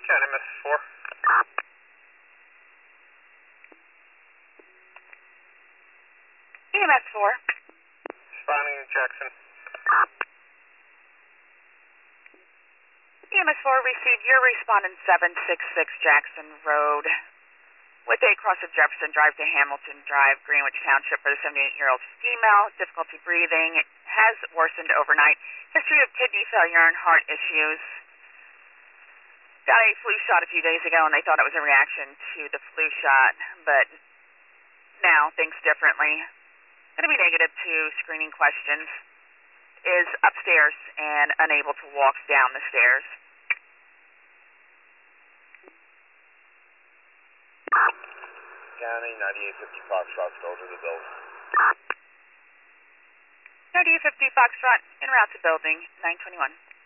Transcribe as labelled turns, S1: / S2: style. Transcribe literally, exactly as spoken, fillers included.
S1: County M S four.
S2: E M S four.
S1: Responding Jackson.
S2: E M S four received your respondent seven six six Jackson Road with a cross of Jefferson Drive to Hamilton Drive, Greenwich Township for the seventy-eight-year-old female. Difficulty breathing, has worsened overnight. History of kidney failure and heart issues. Got a flu shot a few days ago and they thought it was a reaction to the flu shot, but now thinks differently. Going to be negative to screening questions. Is upstairs and unable to walk down the stairs.
S1: County ninety-eight fifty Foxtrot, go to the building.
S2: ninety-eight fifty Foxtrot, en route to building nine twenty-one.